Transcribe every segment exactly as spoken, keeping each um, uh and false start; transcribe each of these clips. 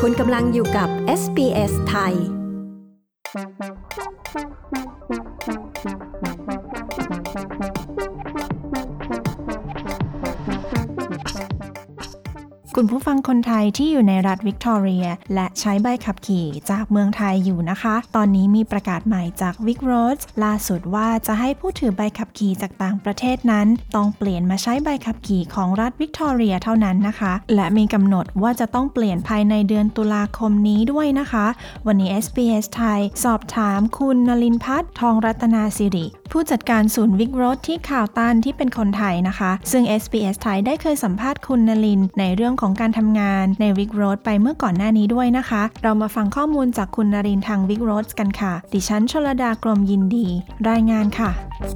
คุณกำลังอยู่กับ เอส บี เอส ไทยคุณผู้ฟังคนไทยที่อยู่ในรัฐวิกตอเรียและใช้ใบขับขี่จากเมืองไทยอยู่นะคะตอนนี้มีประกาศใหม่จาก Vic Roads ล่าสุดว่าจะให้ผู้ถือใบขับขี่จากต่างประเทศนั้นต้องเปลี่ยนมาใช้ใบขับขี่ของรัฐวิกตอเรียเท่านั้นนะคะและมีกำหนดว่าจะต้องเปลี่ยนภายในเดือนตุลาคมนี้ด้วยนะคะวันนี้ เอส บี เอส ไทยสอบถามคุณนลินพัฒน์ทองรัตนาสิริผู้จัดการศูนย์ Vic Roads ที่ข่าวตันที่เป็นคนไทยนะคะซึ่ง เอส บี เอส ไทยได้เคยสัมภาษณ์คุณนลินในเรื่องของการทำงานใน Vic Roads ไปเมื่อก่อนหน้านี้ด้วยนะคะเรามาฟังข้อมูลจากคุณนรินทร์ทาง Vic Roads กันค่ะดิฉันชลดากรมยินดีรายงานค่ะ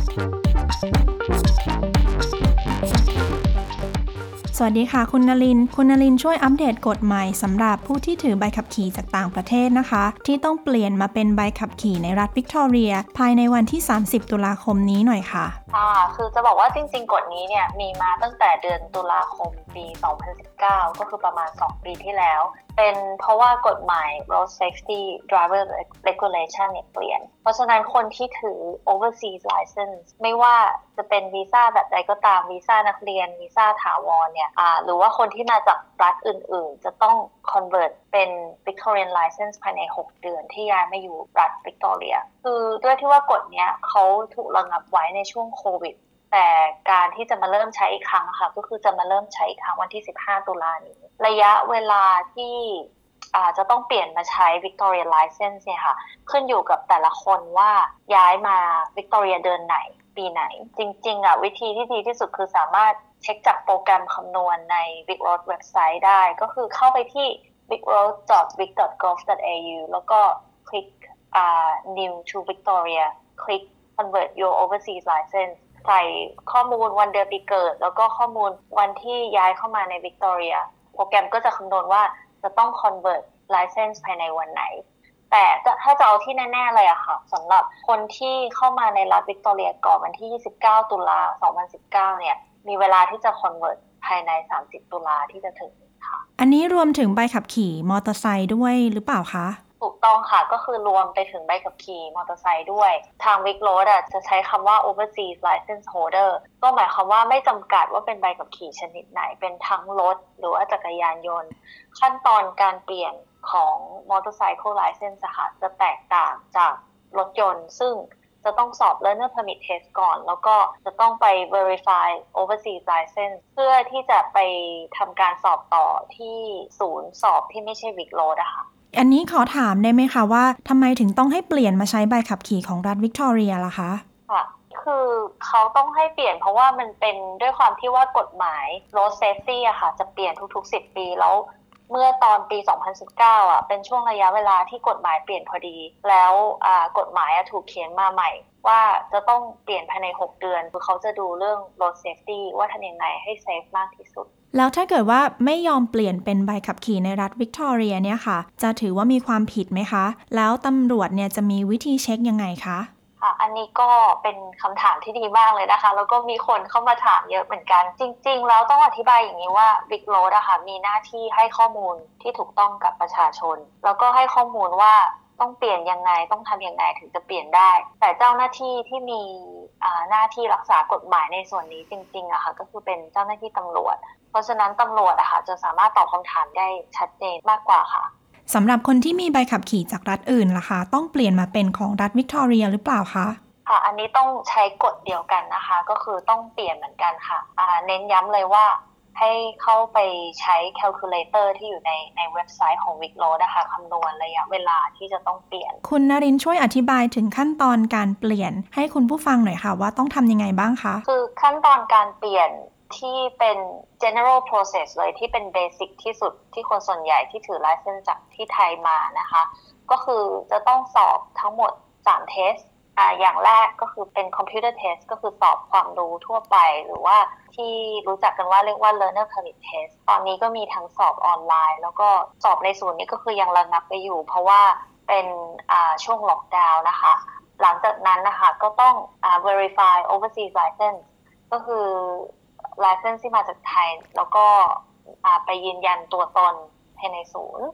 สวัสดีค่ะคุณนลินทร์คุณนลินทร์ช่วยอัปเดตกฎใหม่สำหรับผู้ที่ถือใบขับขี่จากต่างประเทศนะคะที่ต้องเปลี่ยนมาเป็นใบขับขี่ในรัฐวิกตอเรียภายในวันที่สามสิบตุลาคมนี้หน่อยค่ะอ่าคือจะบอกว่าจริงๆกฎนี้เนี่ยมีมาตั้งแต่เดือนตุลาคมปีสองพันสิบเก้าก็คือประมาณสองปีที่แล้วเป็นเพราะว่ากฎหมาย Road Safety Driver Regulation เนี่ยเปลี่ยนเพราะฉะนั้นคนที่ถือ Overseas License ไม่ว่าจะเป็นวีซ่าแบบใดก็ตามวีซ่านักเรียนวีซ่าถาวรเนี่ยอ่าหรือว่าคนที่มาจากรัฐอื่นๆจะต้อง convert เป็น Victorian License ภายในหกเดือนที่ย้ายมาอยู่รัฐ Victoria คือด้วยที่ว่ากฎเนี้ยเขาถูกระงับไว้ในช่วงโควิดแต่การที่จะมาเริ่มใช้อีกครั้งค่ะก็คือจะมาเริ่มใช้อีกครั้งวันที่สิบห้าตุลานี้ระยะเวลาที่อ่าจะต้องเปลี่ยนมาใช้ Victoria License เนี่ยค่ะขึ้นอยู่กับแต่ละคนว่าย้ายมา Victoria เดือนไหนปีไหนจริงๆอ่ะวิธีที่ดีที่สุดคือสามารถเช็คจากโปรแกรมคำนวณใน Vic Roads เว็บไซต์ได้ก็คือเข้าไปที่ วิกโรดส์ ดอท วิก ดอท กอล์ฟ ดอท เอ ยู แล้วก็คลิกอ่า New to Victoria คลิก Convert your overseas license ใส่ข้อมูลวันเดือนปีเกิดแล้วก็ข้อมูลวันที่ย้ายเข้ามาใน Victoria โปรแกรมก็จะคำนวณว่าจะต้อง Convert license ภายในวันไหนแต่ถ้าจะเอาที่แน่ๆเลยอะค่ะสำหรับคนที่เข้ามาในรัฐวิกตอเรียก่อนวันที่ยี่สิบเก้าตุลาสองพันสิบเก้าเนี่ยมีเวลาที่จะ Convert ภายในสามสิบตุลาที่จะถึงค่ะอันนี้รวมถึงใบขับขี่มอเตอร์ไซค์ด้วยหรือเปล่าคะถูกต้องค่ะก็คือรวมไปถึงใบขับขี่มอเตอร์ไซค์ด้วยทาง Vic Roads อ่ะจะใช้คำว่า Overseas License Holder ก็หมายความว่าไม่จำกัดว่าเป็นใบขับขี่ชนิดไหนเป็นทั้งรถหรือว่าจักรยานยนต์ขั้นตอนการเปลี่ยนของ Motorcycle License ค่ะจะแตกต่างจากรถยนต์ซึ่งจะต้องสอบ Learner Permit Test ก่อนแล้วก็จะต้องไป Verify Overseas License เพื่อที่จะไปทำการสอบต่อที่ศูนย์สอบที่ไม่ใช่ Vic Roads อะค่ะอันนี้ขอถามได้ไหมคะว่าทำไมถึงต้องให้เปลี่ยนมาใช้ใบขับขี่ของรัฐวิกตอเรียล่ะคะค่ะคือเขาต้องให้เปลี่ยนเพราะว่ามันเป็นด้วยความที่ว่ากฎหมาย Road Safety อะค่ะจะเปลี่ยนทุกๆสิบปีแล้วเมื่อตอนปีสองพันสิบเก้าอ่ะเป็นช่วงระยะเวลาที่กฎหมายเปลี่ยนพอดีแล้วอ่ากฎหมายอ่ะถูกเขียนมาใหม่ว่าจะต้องเปลี่ยนภายในหกเดือนคือเขาจะดูเรื่อง Road Safety ว่าทำยังไงให้เซฟมากที่สุดแล้วถ้าเกิดว่าไม่ยอมเปลี่ยนเป็นใบขับขี่ในรัฐวิกตอเรียเนี่ยค่ะจะถือว่ามีความผิดไหมคะแล้วตำรวจเนี่ยจะมีวิธีเช็คยังไงคะค่ะอันนี้ก็เป็นคำถามที่ดีมากเลยนะคะแล้วก็มีคนเข้ามาถามเยอะเหมือนกันจริงๆแล้วต้องอธิบายอย่างนี้ว่า Vic Roads อะค่ะมีหน้าที่ให้ข้อมูลที่ถูกต้องกับประชาชนแล้วก็ให้ข้อมูลว่าต้องเปลี่ยนยังไงต้องทำยังไงถึงจะเปลี่ยนได้แต่เจ้าหน้าที่ที่มีอ่าหน้าที่รักษากฎหมายในส่วนนี้จริงๆอะค่ะก็คือเป็นเจ้าหน้าที่ตำรวจเพราะฉะนั้นตำรวจอะค่ะจะสามารถตอบคำถามได้ชัดเจนมากกว่าค่ะสำหรับคนที่มีใบขับขี่จากรัฐอื่นล่ะคะต้องเปลี่ยนมาเป็นของรัฐวิกตอเรียหรือเปล่าคะค่ะอันนี้ต้องใช้กฎเดียวกันนะคะก็คือต้องเปลี่ยนเหมือนกันค่ะอ่าเน้นย้ำเลยว่าให้เข้าไปใช้ calculator ที่อยู่ในในเว็บไซต์ของ Vic Roads นะคะคำนวณระยะเวลาที่จะต้องเปลี่ยนคุณนรินทร์ช่วยอธิบายถึงขั้นตอนการเปลี่ยนให้คุณผู้ฟังหน่อยค่ะว่าต้องทำยังไงบ้างคะคือขั้นตอนการเปลี่ยนที่เป็น general process เลยที่เป็น basic ที่สุดที่คนส่วนใหญ่ที่ถือ license จากที่ไทยมานะคะก็คือจะต้องสอบทั้งหมดสาม testอ่าอย่างแรกก็คือเป็น computer test ก็คือสอบความรู้ทั่วไปหรือว่าที่รู้จักกันว่าเรียกว่า learner permit test ตอนนี้ก็มีทั้งสอบออนไลน์แล้วก็สอบในศูนย์นี้ก็คือยังระงับไปอยู่เพราะว่าเป็นอ่าช่วงล็อกดาวน์นะคะหลังจากนั้นนะคะก็ต้องอ่า verify overseas license ก็คือ license ที่มาจากไทยแล้วก็อ่าไปยืนยันตัวตนภายในศูนย์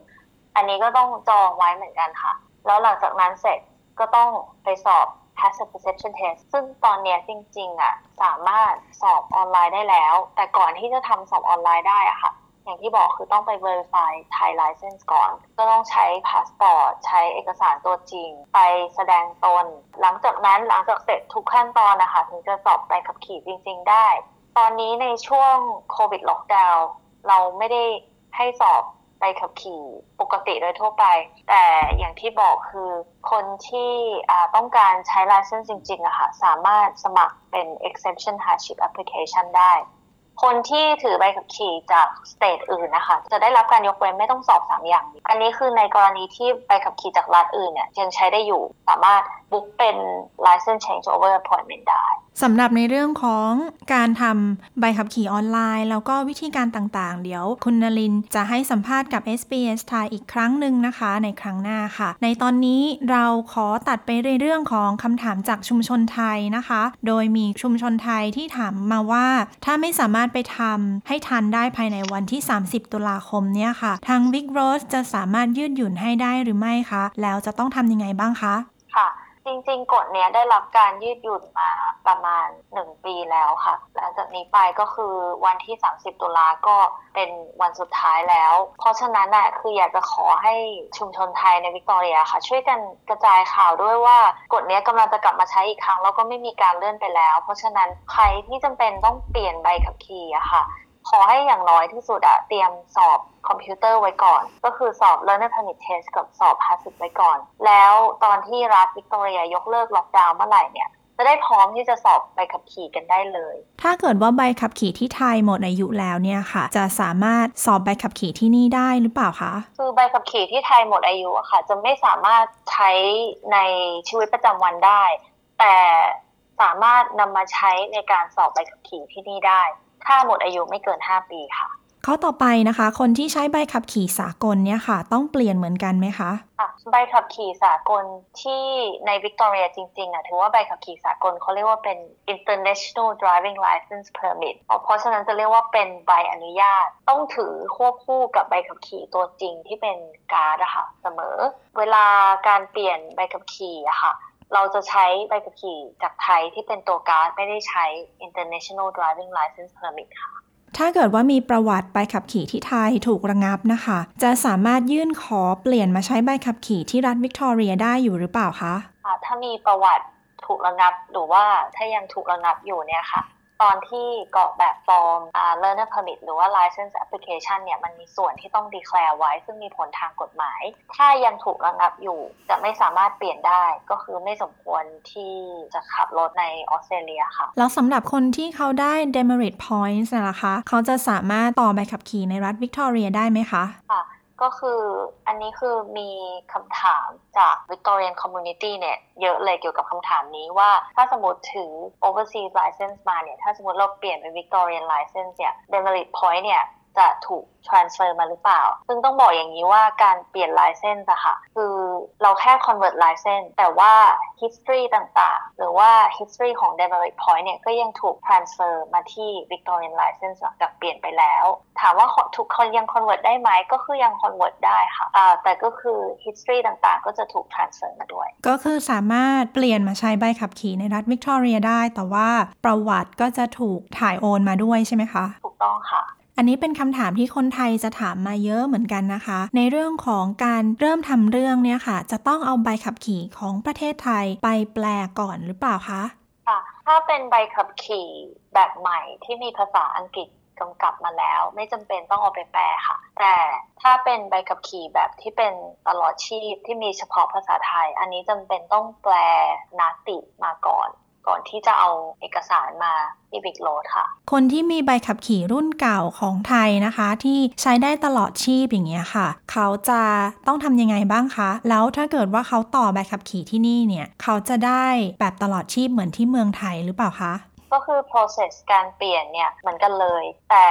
อันนี้ก็ต้องจองไว้เหมือนกันค่ะแล้วหลังจากนั้นเสร็จก็ต้องไปสอบ passive perception test ซึ่งตอนเนี้ยจริงๆอ่ะสามารถสอบออนไลน์ได้แล้วแต่ก่อนที่จะทำสอบออนไลน์ได้อ่ะค่ะอย่างที่บอกคือต้องไป verify Thai license ก่อนก็ต้องใช้พาสปอร์ตใช้เอกสารตัวจริงไปแสดงตนหลังจากนั้นหลังจากเสร็จทุกขั้นตอนนะคะถึงจะสอบใบขับขี่จริงๆได้ตอนนี้ในช่วงโควิดล็อกดาวน์เราไม่ได้ให้สอบใบขับขี่ปกติโดยทั่วไปแต่อย่างที่บอกคือคนที่ต้องการใช้ license จริงๆอะค่ะสามารถสมัครเป็น exemption hardship application ได้คนที่ถือใบขับขี่จากสเตทอื่นนะคะจะได้รับการยกเว้นไม่ต้องสอบสามอย่างอันนี้คือในกรณีที่ใบขับขี่จากรัฐอื่นเนี่ยยังใช้ได้อยู่สามารถบุ๊กเป็น license change over appointment ได้สำหรับในเรื่องของการทำใบขับขี่ออนไลน์แล้วก็วิธีการต่างๆเดี๋ยวคุณนลินจะให้สัมภาษณ์กับ เอส บี เอส ไทยอีกครั้งหนึ่งนะคะในครั้งหน้าค่ะในตอนนี้เราขอตัดไปในเรื่องของคำถามจากชุมชนไทยนะคะโดยมีชุมชนไทยที่ถามมาว่าถ้าไม่สามารถไปทำให้ทันได้ภายในวันที่สามสิบตุลาคมเนี่ยค่ะทาง Vic Roads จะสามารถยืดหยุ่นให้ได้หรือไม่คะแล้วจะต้องทำยังไงบ้างคะค่ะจริงๆกฎเนี้ยได้รับการยืดหยุ่นมาประมาณหนึ่งปีแล้วค่ะหลังจากนี้ไปก็คือวันที่สามสิบตุลาก็เป็นวันสุดท้ายแล้วเพราะฉะนั้นน่ะคืออยากจะขอให้ชุมชนไทยในวิกตอเรียค่ะช่วยกันกระจายข่าวด้วยว่ากฎเนี้ยกำลังจะกลับมาใช้อีกครั้งแล้วก็ไม่มีการเลื่อนไปแล้วเพราะฉะนั้นใครที่จำเป็นต้องเปลี่ยนใบขับขี่อะค่ะขอให้อย่างน้อยที่สุดอะเตรียมสอบคอมพิวเตอร์ไว้ก่อนก็คือสอบ Learner Permit Test กับสอบ Passive ไว้ก่อนแล้วตอนที่รัฐวิกตอเรียยกเลิกล็อกดาวน์เมื่อไหร่เนี่ยจะได้พร้อมที่จะสอบใบขับขี่กันได้เลยถ้าเกิดว่าใบขับขี่ที่ไทยหมดอายุแล้วเนี่ยค่ะจะสามารถสอบใบขับขี่ที่นี่ได้หรือเปล่าคะคือใบขับขี่ที่ไทยหมดอายุอะค่ะจะไม่สามารถใช้ในชีวิตประจำวันได้แต่สามารถนำมาใช้ในการสอบใบขับขี่ที่นี่ได้ถ้าหมดอายุไม่เกินห้าปีค่ะข้อต่อไปนะคะคนที่ใช้ใบขับขี่สากลเนี่ยค่ะต้องเปลี่ยนเหมือนกันไหมคะค่ะใบขับขี่สากลที่ในวิกตอเรียจริงๆอ่ะถือว่าใบขับขี่สากลเขาเรียกว่าเป็น International Driving License Permit เพราะฉะนั้นจะเรียกว่าเป็นใบอนุญาตต้องถือควบคู่กับใบขับขี่ตัวจริงที่เป็นการ์ดอะค่ะเสมอเวลาการเปลี่ยนใบขับขี่อะค่ะเราจะใช้ใบขับขี่จากไทยที่เป็นตัวการ์ดไม่ได้ใช้ International Driving License Permit ค่ะถ้าเกิดว่ามีประวัติใบขับขี่ที่ไทยถูกระงับนะคะจะสามารถยื่นขอเปลี่ยนมาใช้ใบขับขี่ที่รัฐวิกตอเรียได้อยู่หรือเปล่าคะะถ้ามีประวัติถูกระงับหรือว่าถ้ายังถูกระงับอยู่เนี่ยค่ะตอนที่กรอกแบบฟอร์ม Learner Permit หรือว่า License Application เนี่ยมันมีส่วนที่ต้อง declare ไว้ซึ่งมีผลทางกฎหมายถ้ายังถูกระงับอยู่จะไม่สามารถเปลี่ยนได้ก็คือไม่สมควรที่จะขับรถในออสเตรเลียค่ะแล้วสำหรับคนที่เขาได้ Demerit Points นะคะเขาจะสามารถต่อใบขับขี่ในรัฐวิกตอเรียได้ไหมคะค่ะก็คืออันนี้คือมีคำถามจาก Victorian Community เนี่ยเยอะเลยเกี่ยวกับคำถามนี้ว่าถ้าสมมติถือ Overseas License มาเนี่ยถ้าสมมติเราเปลี่ยนเป็น Victorian License เนี่ย Demerit Point เนี่ยจะถูก transfer มาหรือเปล่าซึ่งต้องบอกอย่างนี้ว่าการเปลี่ยน license อะค่ะคือเราแค่ convert license แต่ว่า history ต่างๆหรือว่า history ของ demerit point เนี่ยก็ยังถูก transfer มาที่ Victorian license หลังจากเปลี่ยนไปแล้วถามว่าทุกคนยัง convert ได้ไหมก็คือยัง convert ได้ค่ะอ่าแต่ก็คือ history ต่างๆก็จะถูก transfer มาด้วยก็คือสามารถเปลี่ยนมาใช้ใบขับขี่ในรัฐวิกตอเรียได้แต่ว่าประวัติก็จะถูกถ่ายโอนมาด้วยใช่ไหมคะถูกต้องค่ะอันนี้เป็นคำถามที่คนไทยจะถามมาเยอะเหมือนกันนะคะในเรื่องของการเริ่มทำเรื่องเนี่ยค่ะจะต้องเอาใบขับขี่ของประเทศไทยไปแปลก่อนหรือเปล่าคะค่ะถ้าเป็นใบขับขี่แบบใหม่ที่มีภาษาอังกฤษกำกับมาแล้วไม่จำเป็นต้องเอาไปแปลค่ะแต่ถ้าเป็นใบขับขี่แบบที่เป็นตลอดชีพที่มีเฉพาะภาษาไทยอันนี้จำเป็นต้องแปลนาติมาก่อนก่อนที่จะเอาเอกสารมาที่บิ๊กโรดค่ะคนที่มีใบขับขี่รุ่นเก่าของไทยนะคะที่ใช้ได้ตลอดชีพอย่างเงี้ยค่ะเขาจะต้องทำยังไงบ้างคะแล้วถ้าเกิดว่าเขาต่อใบขับขี่ที่นี่เนี่ยเขาจะได้แบบตลอดชีพเหมือนที่เมืองไทยหรือเปล่าคะก็คือ process การเปลี่ยนเนี่ยเหมือนกันเลยแต่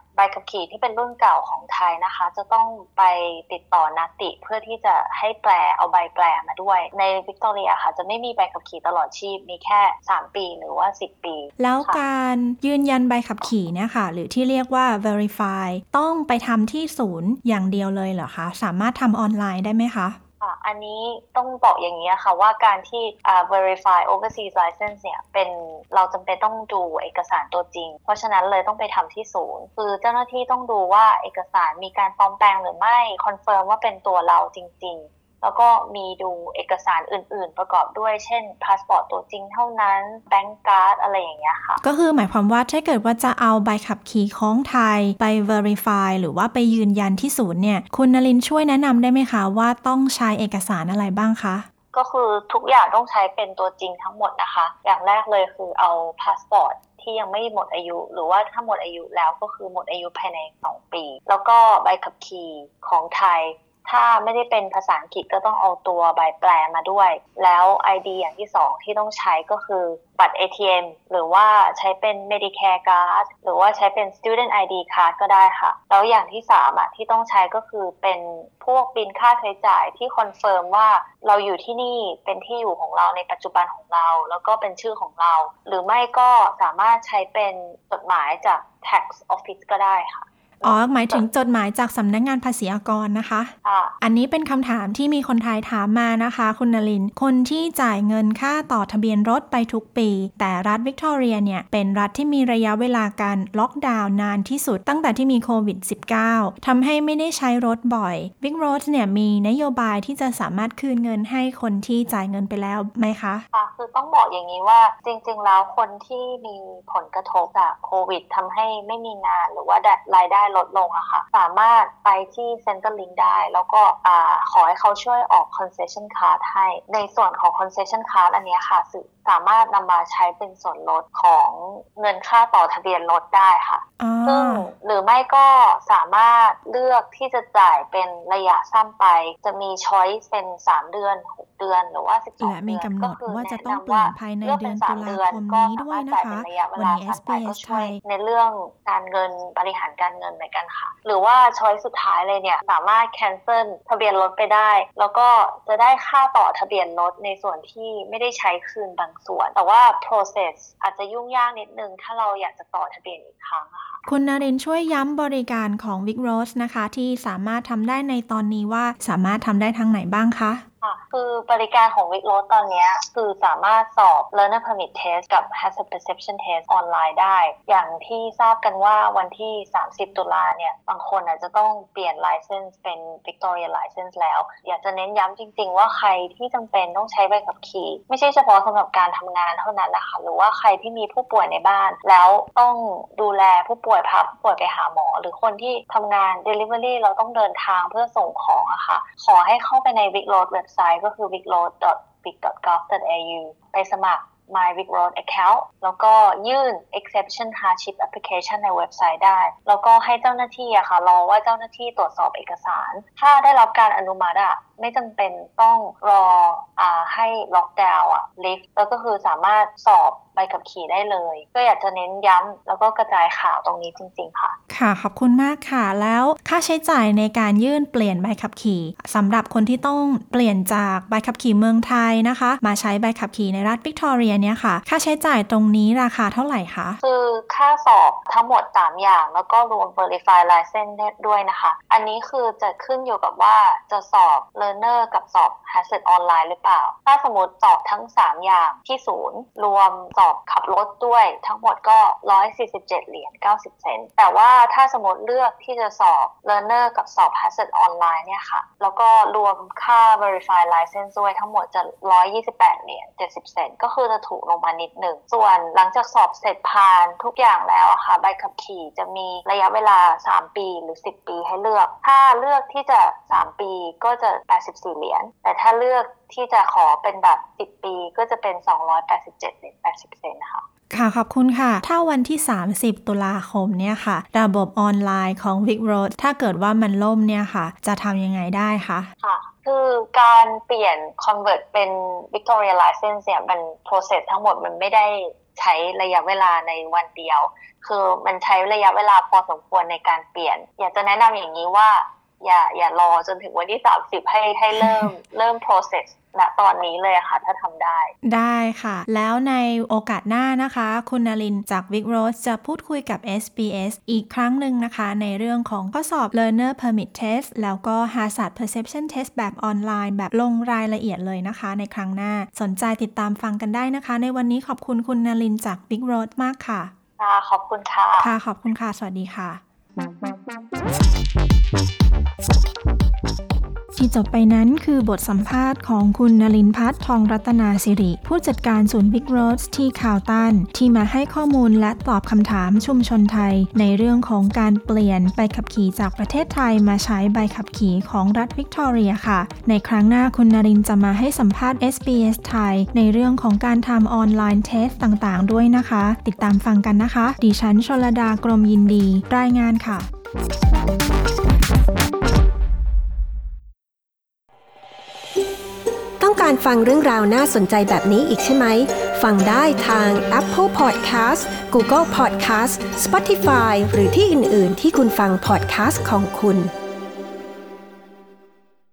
ใบขับขี่ที่เป็นรุ่นเก่าของไทยนะคะจะต้องไปติดต่อนาติเพื่อที่จะให้แปลเอาใบแปลมาด้วยในวิกตอเรียค่ะจะไม่มีใบขับขี่ตลอดชีพมีแค่สามปีหรือว่าสิบปีแล้วการยืนยันใบขับขี่เนี่ยค่ะหรือที่เรียกว่า verify ต้องไปทำที่ศูนย์อย่างเดียวเลยเหรอคะสามารถทำออนไลน์ได้ไหมคะอันนี้ต้องบอกอย่างนี้ค่ะว่าการที่ uh, verify overseas license เนี่ยเป็นเราจำเป็นต้องดูเอกสารตัวจริงเพราะฉะนั้นเลยต้องไปทำที่ศูนย์คือเจ้าหน้าที่ต้องดูว่าเอกสารมีการปลอมแปลงหรือไม่คอนเฟิร์มว่าเป็นตัวเราจริงๆแล้วก็มีดูเอกสารอื่นๆประกอบด้วยเช่นพาสปอร์ตตัวจริงเท่านั้นแบงก์การ์ดอะไรอย่างเงี้ยค่ะก็คือหมายความว่าถ้าเกิดว่าจะเอาใบขับขี่ของไทยไป verify หรือว่าไปยืนยันที่ศูนย์เนี่ยคุณนลินช่วยแนะนำได้ไหมคะว่าต้องใช้เอกสารอะไรบ้างคะก็คือทุกอย่างต้องใช้เป็นตัวจริงทั้งหมดนะคะอย่างแรกเลยคือเอาพาสปอร์ตที่ยังไม่หมดอายุหรือว่าถ้าหมดอายุแล้วก็คือหมดอายุภายในสองปีแล้วก็ใบขับขี่ของไทยถ้าไม่ได้เป็นภาษาอังกฤษก็ต้องเอาตัวใบแปลมาด้วยแล้ว ไอ ดี อย่างที่สองที่ต้องใช้ก็คือบัตร เอ ที เอ็ม หรือว่าใช้เป็น Medicare Card หรือว่าใช้เป็น Student ไอ ดี Card ก็ได้ค่ะแล้วอย่างที่สามอ่ะที่ต้องใช้ก็คือเป็นพวกบินค่าใช้จ่ายที่คอนเฟิร์มว่าเราอยู่ที่นี่เป็นที่อยู่ของเราในปัจจุบันของเราแล้วก็เป็นชื่อของเราหรือไม่ก็สามารถใช้เป็นจดหมายจาก Tax Office ก็ได้ค่ะอ๋อหมายถึงจดหมายจากสำนักงานภาษีอากรนะคะอันนี้เป็นคำถามที่มีคนไทยถามมานะคะคุณนลินคนที่จ่ายเงินค่าต่อทะเบียนรถไปทุกปีแต่รัฐวิกตอเรียเนี่ยเป็นรัฐที่มีระยะเวลาการล็อกดาวน์นานที่สุดตั้งแต่ที่มีโควิด สิบเก้า ทำให้ไม่ได้ใช้รถบ่อย Big Roads เนี่ยมีนโยบายที่จะสามารถคืนเงินให้คนที่จ่ายเงินไปแล้วไหมคะค่ะคือต้องบอกอย่างนี้ว่าจริงๆแล้วคนที่มีผลกระทบจากโควิดทำให้ไม่มีงานหรือว่ารายได้ลดลงอะค่ะสามารถไปที่ Centrelink ได้แล้วก็อ่าขอให้เขาช่วยออก concession card ให้ในส่วนของ concession card อันนี้ค่ะสามารถนำมาใช้เป็นส่วนลดของเงินค่าต่อทะเบียนรถได้ค่ะซึ่งหรือไม่ก็สามารถเลือกที่จะจ่ายเป็นระยะสั้นไปจะมี choice เป็นสามเดือนหกเดือนหรือว่าสิบสองเดือนก็คือว่าจะต้องเปลี่ยนภายในเดือนตุลาคมนี้ด้วยนะคะวันนี้ เอส บี เอส ไทยในเรื่องการเงินบริหารการเงินเหมือนกันค่ะหรือว่า choice สุดท้ายเลยเนี่ยสามารถ cancel ทะเบียนรถไปได้แล้วก็จะได้ค่าต่อทะเบียนรถในส่วนที่ไม่ได้ใช้คืนบางส่วนแต่ว่า process อาจจะยุ่งยากนิดนึงถ้าเราอยากจะต่อทะเบียนอีกครั้งค่ะคุณนรินทร์ช่วยย้ำบริการของ Big Roads นะคะที่สามารถทำได้ในตอนนี้ว่าสามารถทำได้ทางไหนบ้างคะค่ะคือบริการของ Big Roads ตอนนี้คือสามารถสอบ Learner Permit Test กับ Hazard Perception Test ออนไลน์ได้อย่างที่ทราบกันว่าวันที่สามสิบตุลาเนี่ยบางคนอาจจะต้องเปลี่ยน license เป็น Victoria license แล้วอยากจะเน้นย้ำจริงๆว่าใครที่จำเป็นต้องใช้ใบขับขี่ไม่ใช่เฉพาะสำหรับการทำงานเท่านั้นนะคะหรือว่าใครที่มีผู้ป่วยในบ้านแล้วต้องดูแลผู้ป่วยพาผู้ป่วยไปหาหมอหรือคนที่ทำงาน delivery เราต้องเดินทางเพื่อส่งของอะค่ะขอให้เข้าไปใน Big Roads เว็บไซต์ก็คือ big road dot vic dot gov dot a u ไปสมัคร My Big Road Account แล้วก็ยื่น Exception Hardship Application ในเว็บไซต์ได้แล้วก็ให้เจ้าหน้าที่อะค่ะรอว่าเจ้าหน้าที่ตรวจสอบเอกสารถ้าได้รับการอนุมัติอะไม่จำเป็นต้องรออ่าให้ล็อกดาวน์อะลิฟต์แล้วก็คือสามารถสอบใบขับขี่ได้เลยก็อยากจะเน้นย้ำแล้วก็กระจายข่าวตรงนี้จริงๆค่ะค่ะขอบคุณมากค่ะแล้วค่าใช้จ่ายในการยื่นเปลี่ยนใบขับขี่สำหรับคนที่ต้องเปลี่ยนจากใบขับขี่เมืองไทยนะคะมาใช้ใบขับขี่ในรัฐวิกตอเรียเนี่ยค่ะค่าใช้จ่ายตรงนี้ราคาเท่าไหร่คะคือค่าสอบทั้งหมดสามอย่างแล้วก็รวม Verify License ด้วยนะคะอันนี้คือจะขึ้นอยู่กับว่าจะสอบ Learner กับสอบ Hazard ออนไลน์หรือเปล่าถ้าสมมติสอบทั้งสามอย่างที่ศูนย์รวมสอบขับรถด้วยทั้งหมดก็หนึ่งร้อยสี่สิบเจ็ดเหรียญเก้าสิบเซนต์แต่ว่าถ้าสมมติเลือกที่จะสอบ Learner กับสอบ Hazard ออนไลน์เนี่ยค่ะแล้วก็รวมค่า Verify License ด้วยทั้งหมดจะหนึ่งร้อยยี่สิบแปดเหรียญเจ็ดสิบเซนต์ก็คือจะถูกลงมานิดหนึ่งส่วนหลังจากสอบเสร็จผ่านทุกอย่างแล้วอะค่ะใบขับขี่จะมีระยะเวลาสามปีหรือสิบปีให้เลือกถ้าเลือกที่จะสามปีก็จะแปดสิบสี่เหรียญแต่ถ้าเลือกที่จะขอเป็นแบบสิบปีก็จะเป็นสองร้อยแปดสิบเจ็ดเหรียญแปดสิบเซนต์ค่ะค่ะขอบคุณค่ะถ้าวันที่สามสิบตุลาคมเนี่ยค่ะระบบออนไลน์ของ Big Roads ถ้าเกิดว่ามันล่มเนี่ยค่ะจะทำยังไงได้คะค่ะคือการเปลี่ยน convert เป็น Victoria license เนี่ยมัน process ทั้งหมดมันไม่ได้ใช้ระยะเวลาในวันเดียวคือมันใช้ระยะเวลาพอสมควรในการเปลี่ยนอยากจะแนะนำอย่างนี้ว่าอย่าอย่ารอจนถึงวันที่สามสิบให้ให้เริ่ม เริ่ม process ณตอนนี้เลยค่ะถ้าทำได้ได้ค่ะแล้วในโอกาสหน้านะคะคุณนลินจาก Wickroad จะพูดคุยกับ เอส บี เอส อีกครั้งหนึ่งนะคะในเรื่องของข้อสอบ Learner Permit Test แล้วก็ Hazard Perception Test แบบออนไลน์แบบลงรายละเอียดเลยนะคะในครั้งหน้าสนใจติดตามฟังกันได้นะคะในวันนี้ขอบคุณคุณนลินจาก Wickroad มากค่ะค่ะขอบคุณค่ะค่ะขอบคุณค่ะสวัสดีค่ะที่จบไปนั้นคือบทสัมภาษณ์ของคุณนลินภัทร ทองรัตนาสิริผู้จัดการศูนย์ Wickroad ที่คาวตันที่มาให้ข้อมูลและตอบคำถามชุมชนไทยในเรื่องของการเปลี่ยนใบขับขี่จากประเทศไทยมาใช้ใบขับขี่ของรัฐวิกตอเรียค่ะในครั้งหน้าคุณนลินจะมาให้สัมภาษณ์ เอส บี เอส ไทยในเรื่องของการทำออนไลน์เทสต่างๆด้วยนะคะติดตามฟังกันนะคะดิฉันชลดากรมยินดีรายงานค่ะต้องการฟังเรื่องราวน่าสนใจแบบนี้อีกใช่ไหมฟังได้ทาง Apple Podcast Google Podcast Spotify หรือที่อื่นๆที่คุณฟัง podcast ของคุณ